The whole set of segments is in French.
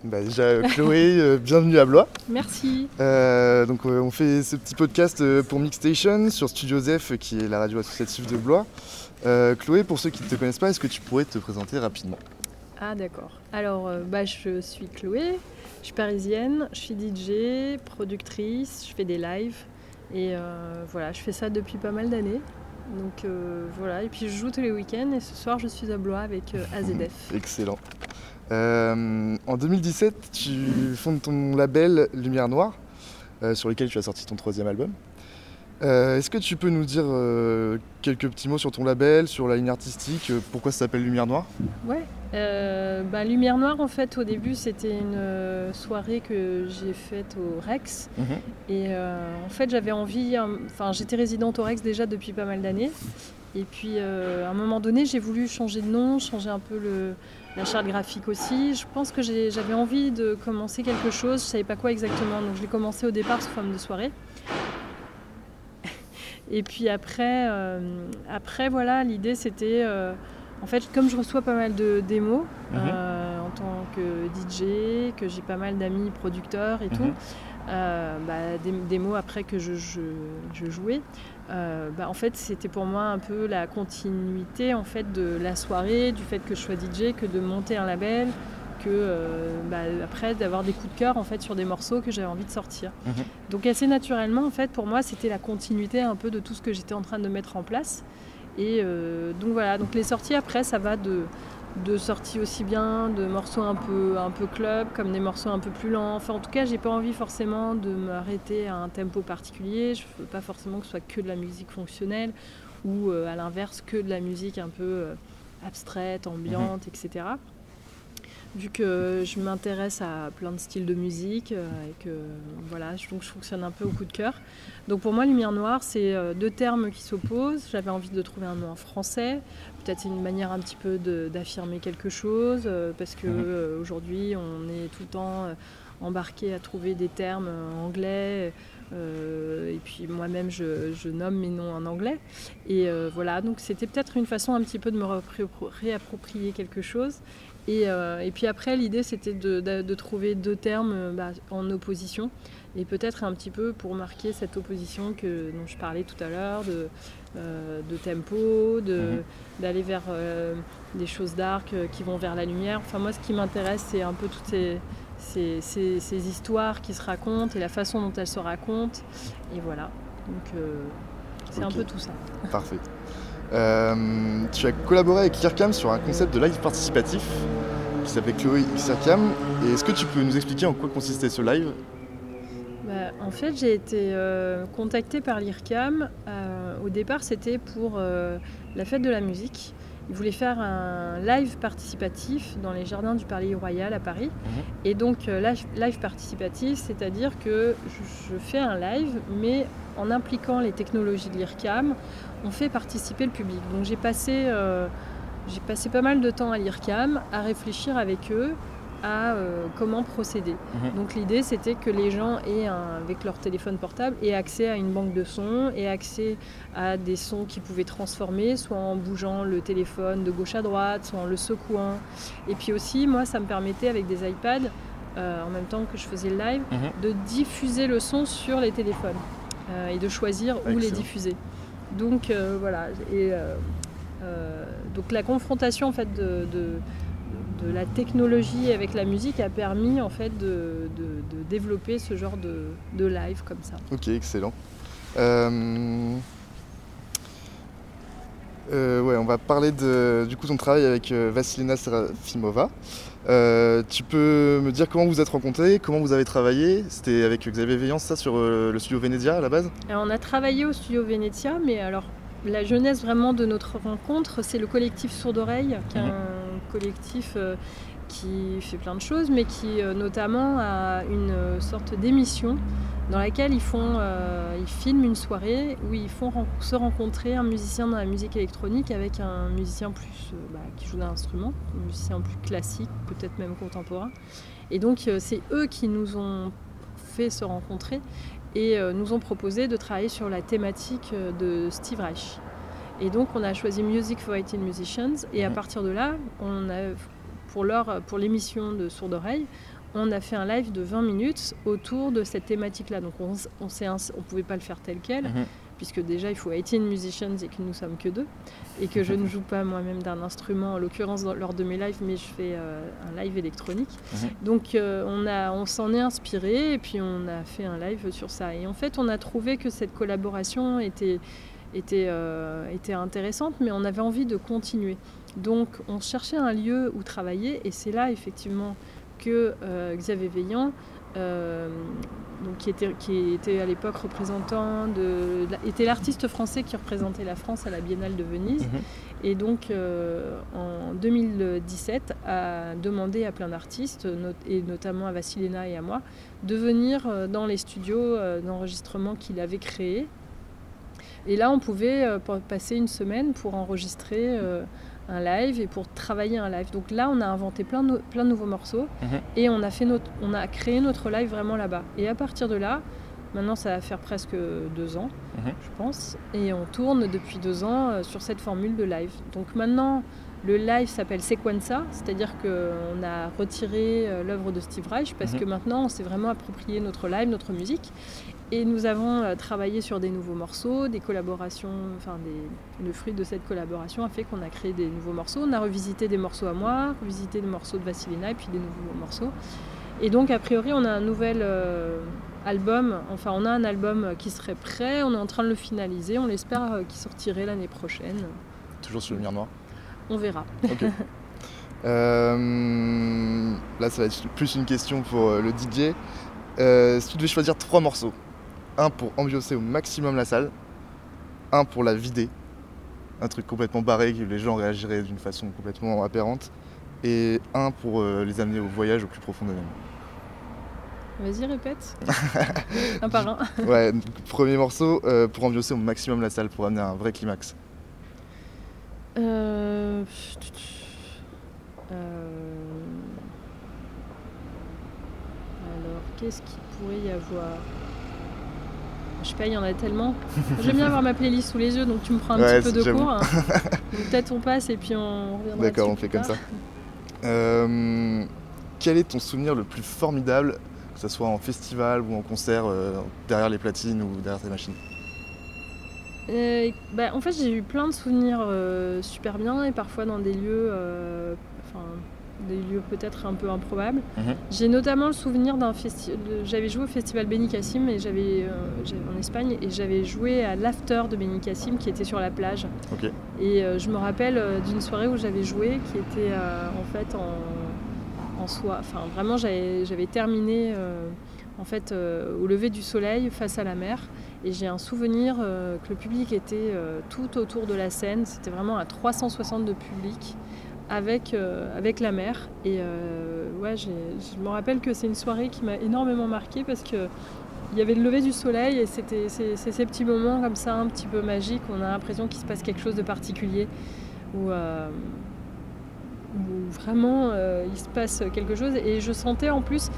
Déjà, Chloé, bienvenue à Blois. Merci. On fait ce petit podcast pour Mixstation sur Studio Zef, qui est la radio associative de Blois. Chloé, pour ceux qui ne te connaissent pas, est-ce que tu pourrais te présenter rapidement ? Ah d'accord. Alors, je suis Chloé, je suis parisienne, je suis DJ, productrice, je fais des lives et je fais ça depuis pas mal d'années. Donc et puis je joue tous les week-ends et ce soir je suis à Blois avec AZF. Excellent. En 2017, tu fondes ton label Lumière Noire, sur lequel tu as sorti ton 3e album. Est-ce que tu peux nous dire quelques petits mots sur ton label, sur la ligne artistique, pourquoi ça s'appelle Lumière Noire ? Ouais, Lumière Noire en fait au début c'était une soirée que j'ai faite au Rex et en fait j'avais envie, j'étais résidente au Rex déjà depuis pas mal d'années et puis à un moment donné j'ai voulu changer de nom, changer un peu la charte graphique aussi. Je pense que j'avais envie de commencer quelque chose, je savais pas quoi exactement, donc je l'ai commencé au départ sous forme de soirée. Et puis après l'idée c'était, en fait, comme je reçois pas mal de démos en tant que DJ, que j'ai pas mal d'amis producteurs et tout, des démos après que je jouais, en fait c'était pour moi un peu la continuité en fait de la soirée, du fait que je sois DJ, que de monter un label, après d'avoir des coups de cœur en fait sur des morceaux que j'avais envie de sortir. Donc assez naturellement en fait pour moi c'était la continuité un peu de tout ce que j'étais en train de mettre en place et donc les sorties après ça va de sorties aussi bien de morceaux un peu club comme des morceaux un peu plus lents. Enfin en tout cas j'ai pas envie forcément de m'arrêter à un tempo particulier, je veux pas forcément que ce soit que de la musique fonctionnelle ou à l'inverse que de la musique un peu abstraite, ambiante, etc. Vu que je m'intéresse à plein de styles de musique et que donc je fonctionne un peu au coup de cœur. Donc pour moi, Lumière Noire, c'est deux termes qui s'opposent. J'avais envie de trouver un nom en français. Peut-être c'est une manière un petit peu d'affirmer quelque chose parce que aujourd'hui, on est tout le temps embarqué à trouver des termes anglais. Et puis moi-même, je nomme mes noms en anglais. Et donc c'était peut-être une façon un petit peu de me réapproprier quelque chose. Et puis après, l'idée, c'était de trouver deux termes en opposition. Et peut-être un petit peu pour marquer cette opposition dont je parlais tout à l'heure, de tempo, d'aller vers des choses dark qui vont vers la lumière. Enfin, moi, ce qui m'intéresse, c'est un peu toutes ces histoires qui se racontent et la façon dont elles se racontent. Et voilà. Donc, c'est un peu tout ça. Parfait. Tu as collaboré avec Lircam sur un concept de live participatif qui s'appelait Chloé X Lircam. Et est-ce que tu peux nous expliquer en quoi consistait ce live ? En fait, j'ai été contactée par Lircam. Au départ, c'était pour la fête de la musique. Ils voulaient faire un live participatif dans les jardins du Palais Royal à Paris. Et donc, live participatif, c'est-à-dire que je fais un live, mais en impliquant les technologies de Lircam, on fait participer le public. Donc, j'ai passé pas mal de temps à Lircam à réfléchir avec eux à comment procéder. Donc l'idée c'était que les gens avec leur téléphone portable aient accès à une banque de sons, aient accès à des sons qu'ils pouvaient transformer, soit en bougeant le téléphone de gauche à droite, soit en le secouant. Et puis aussi, moi ça me permettait avec des iPads, en même temps que je faisais le live, de diffuser le son sur les téléphones et de choisir où les diffuser. Donc donc la confrontation en fait de la technologie avec la musique a permis en fait de développer ce genre de live comme ça. Ok, excellent. On va parler du coup ton travail avec Vassilina Serafimova. Tu peux me dire comment vous êtes rencontrés, comment vous avez travaillé ? C'était avec Xavier Veillant, ça, sur le studio Venezia à la base ? Alors, on a travaillé au studio Venezia, mais alors la jeunesse vraiment de notre rencontre, c'est le collectif Sourd Oreille, qui est un collectif qui fait plein de choses, mais qui notamment a une sorte d'émission dans laquelle ils filment une soirée où ils font se rencontrer un musicien dans la musique électronique avec un musicien plus qui joue d'un instrument, un musicien plus classique, peut-être même contemporain. Et donc c'est eux qui nous ont fait se rencontrer et nous ont proposé de travailler sur la thématique de Steve Reich. Et donc on a choisi Music for 18 Musicians et à partir de là, pour l'émission de Sourd Oreille, on a fait un live de 20 minutes autour de cette thématique-là. Donc on ne pouvait pas le faire tel quel, puisque déjà il faut 18 musicians et que nous sommes que 2, et que je ne joue pas moi-même d'un instrument, en l'occurrence lors de mes lives, mais je fais un live électronique. Donc on s'en est inspiré, et puis on a fait un live sur ça. Et en fait, on a trouvé que cette collaboration était intéressante, mais on avait envie de continuer. Donc on cherchait un lieu où travailler, et c'est là effectivement que Xavier Veillant, donc qui était à l'époque représentant était l'artiste français qui représentait la France à la Biennale de Venise, et donc en 2017 a demandé à plein d'artistes, et notamment à Vassilina et à moi, de venir dans les studios d'enregistrement qu'il avait créés. Et là on pouvait passer une semaine pour enregistrer un live et pour travailler un live. Donc là, on a inventé plein de nouveaux morceaux, et on a créé notre live vraiment là-bas. Et à partir de là, maintenant ça va faire presque 2 ans, je pense, et on tourne depuis 2 ans sur cette formule de live. Donc maintenant, le live s'appelle Sequenza, c'est-à-dire qu'on a retiré l'œuvre de Steve Reich, parce que maintenant on s'est vraiment approprié notre live, notre musique. Et nous avons travaillé sur des nouveaux morceaux, des collaborations, le fruit de cette collaboration a fait qu'on a créé des nouveaux morceaux. On a revisité des morceaux à moi, revisité des morceaux de Vassilina, et puis des nouveaux morceaux. Et donc, a priori, on a un nouvel album, on a un album qui serait prêt, on est en train de le finaliser, on l'espère qu'il sortirait l'année prochaine. Toujours sur Lumière Noire? On verra. Ok. Là, ça va être plus une question pour le DJ. Si tu devais choisir 3 morceaux, un pour ambiancer au maximum la salle, un pour la vider, un truc complètement barré que les gens réagiraient d'une façon complètement aberrante, et un pour les amener au voyage au plus profond d'eux-mêmes. Vas-y, répète. Un par un. Ouais, donc, premier morceau pour ambiancer au maximum la salle, pour amener un vrai climax. Alors, qu'est-ce qu'il pourrait y avoir ? Je sais pas, il y en a tellement. J'aime bien avoir ma playlist sous les yeux, donc tu me prends un petit peu de cours. Donc peut-être on passe et puis on reviendra. D'accord, on fait comme ça. Quel est ton souvenir le plus formidable, que ce soit en festival ou en concert, derrière les platines ou derrière tes machines? En fait, j'ai eu plein de souvenirs super bien, et parfois dans des lieux, des lieux peut-être un peu improbables. J'ai notamment le souvenir d'un festival. J'avais joué au festival Benicassim et j'avais en Espagne, et j'avais joué à l'after de Benicassim qui était sur la plage. Okay. Et je me rappelle d'une soirée où j'avais joué qui était en fait en soi. Enfin, vraiment, j'avais terminé au lever du soleil face à la mer. Et j'ai un souvenir que le public était tout autour de la scène. C'était vraiment à 360 de public avec la mer. Et je me rappelle que c'est une soirée qui m'a énormément marquée, parce qu'il y avait le lever du soleil, et c'est ces petits moments comme ça, un petit peu magiques, où on a l'impression qu'il se passe quelque chose de particulier, où vraiment il se passe quelque chose. Et je sentais en plus...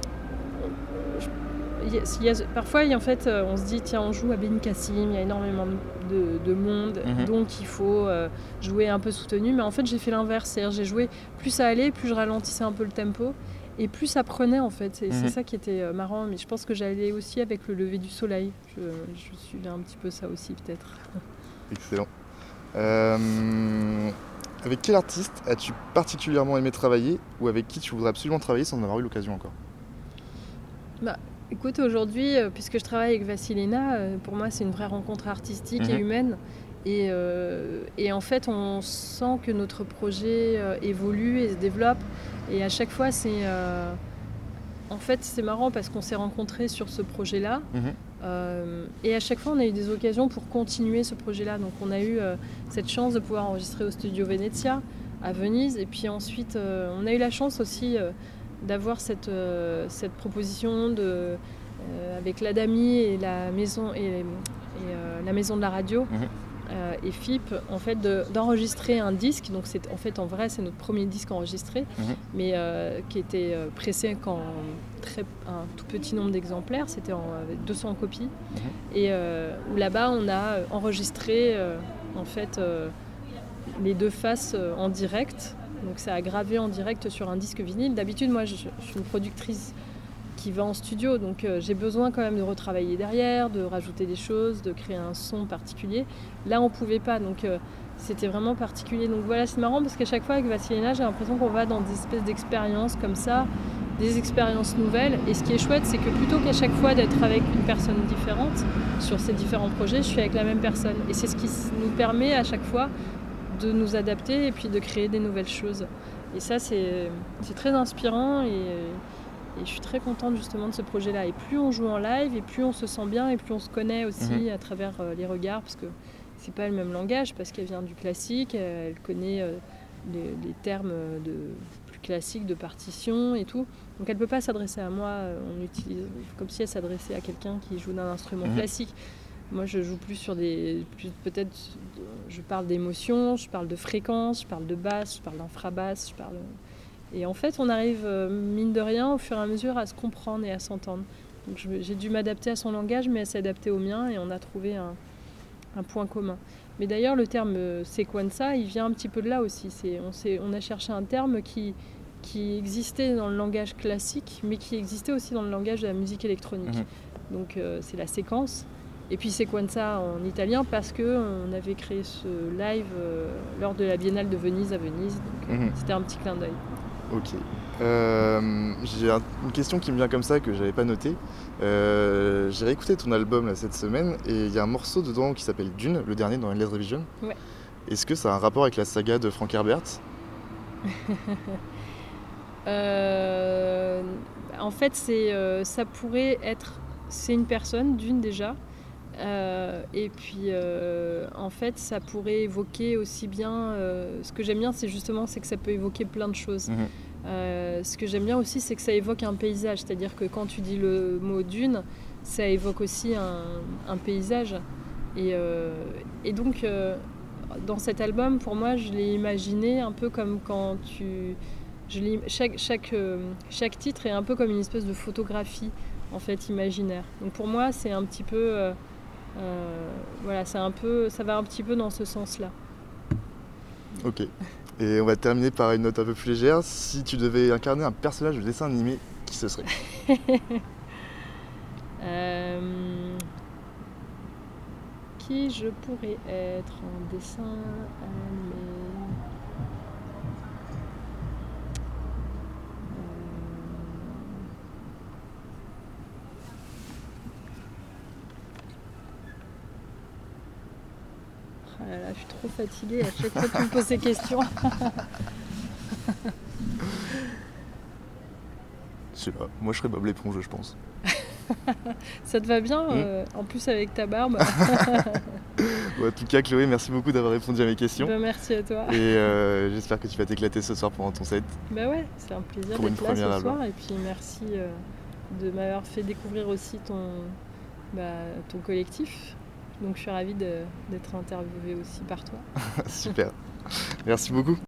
Parfois, en fait, on se dit, tiens, on joue à Benicassim, il y a énormément de monde, donc il faut jouer un peu soutenu. Mais en fait, j'ai fait l'inverse, c'est-à-dire j'ai joué, plus ça allait, plus je ralentissais un peu le tempo, et plus ça prenait en fait. C'est ça qui était marrant, mais je pense que j'allais aussi avec le lever du soleil. Je suivais un petit peu ça aussi, peut-être. Excellent. Avec quel artiste as-tu particulièrement aimé travailler, ou avec qui tu voudrais absolument travailler sans en avoir eu l'occasion encore? Écoute, aujourd'hui, puisque je travaille avec Vassilina, pour moi c'est une vraie rencontre artistique et humaine. Et en fait, on sent que notre projet évolue et se développe. Et à chaque fois, c'est marrant, parce qu'on s'est rencontrés sur ce projet-là. Et à chaque fois, on a eu des occasions pour continuer ce projet-là. Donc on a eu cette chance de pouvoir enregistrer au Studio Venezia à Venise. Et puis ensuite, on a eu la chance aussi... d'avoir cette proposition avec l'Adami et la maison la maison de la radio et FIP, en fait, d'enregistrer un disque. Donc en vrai c'est notre premier disque enregistré, mais qui était pressé qu'en un tout petit nombre d'exemplaires, c'était avec 200 copies, et où là-bas on a enregistré en fait les deux faces en direct. Donc c'est à graver en direct sur un disque vinyle. D'habitude, moi, je suis une productrice qui va en studio, donc j'ai besoin quand même de retravailler derrière, de rajouter des choses, de créer un son particulier. Là, on pouvait pas, donc c'était vraiment particulier. Donc voilà, c'est marrant parce qu'à chaque fois avec Vasilina, j'ai l'impression qu'on va dans des espèces d'expériences comme ça, des expériences nouvelles. Et ce qui est chouette, c'est que plutôt qu'à chaque fois d'être avec une personne différente sur ces différents projets, je suis avec la même personne. Et c'est ce qui nous permet à chaque fois de nous adapter et puis de créer des nouvelles choses. Et ça, c'est très inspirant et je suis très contente justement de ce projet-là. Et plus on joue en live, et plus on se sent bien, et plus on se connaît aussi à travers les regards, parce que c'est pas le même langage, parce qu'elle vient du classique, elle connaît les termes plus classiques de partition et tout. Donc elle peut pas s'adresser à moi, on utilise comme si elle s'adressait à quelqu'un qui joue d'un instrument classique. Moi, je joue plus sur peut-être, je parle d'émotions, je parle de fréquences, je parle de basse, je parle d'infrabasse, Et en fait, on arrive, mine de rien, au fur et à mesure, à se comprendre et à s'entendre. Donc j'ai dû m'adapter à son langage, mais elle s'est adaptée au mien, et on a trouvé un point commun. Mais d'ailleurs, le terme sequenza, il vient un petit peu de là aussi. On a cherché un terme qui existait dans le langage classique, mais qui existait aussi dans le langage de la musique électronique. Donc c'est la séquence. Et puis sequenza en italien, parce qu'on avait créé ce live lors de la Biennale de Venise à Venise. Donc c'était un petit clin d'œil. Ok. J'ai une question qui me vient comme ça que j'avais pas notée. J'ai réécouté ton album là, cette semaine, et il y a un morceau dedans qui s'appelle Dune, le dernier dans Endless Revision. Ouais. Est-ce que ça a un rapport avec la saga de Frank Herbert? En fait, ça pourrait être... C'est une personne, Dune déjà. Et puis en fait ça pourrait évoquer aussi bien ce que j'aime bien c'est que ça peut évoquer plein de choses. Ce que j'aime bien aussi c'est que ça évoque un paysage, c'est-à-dire que quand tu dis le mot dune, ça évoque aussi un paysage et donc dans cet album, pour moi, je l'ai imaginé un peu comme quand chaque titre est un peu comme une espèce de photographie en fait imaginaire. Donc pour moi c'est un petit peu voilà, ça va un petit peu dans ce sens-là. Ok. Et on va terminer par une note un peu plus légère. Si tu devais incarner un personnage de dessin animé, qui ce serait? Qui je pourrais être en dessin animé? Ah là là, je suis trop fatiguée à chaque fois que tu me poses ces questions. Je sais pas, moi je serais Bob l'éponge, je pense. Ça te va bien, en plus avec ta barbe. En tout cas, Chloé, merci beaucoup d'avoir répondu à mes questions. Merci à toi. Et j'espère que tu vas t'éclater ce soir pendant ton set. Bah ouais, c'est un plaisir Pour d'être là ce album. soir. Et puis merci de m'avoir fait découvrir aussi ton collectif. Donc je suis ravie d'être interviewée aussi par toi. Super. Merci beaucoup.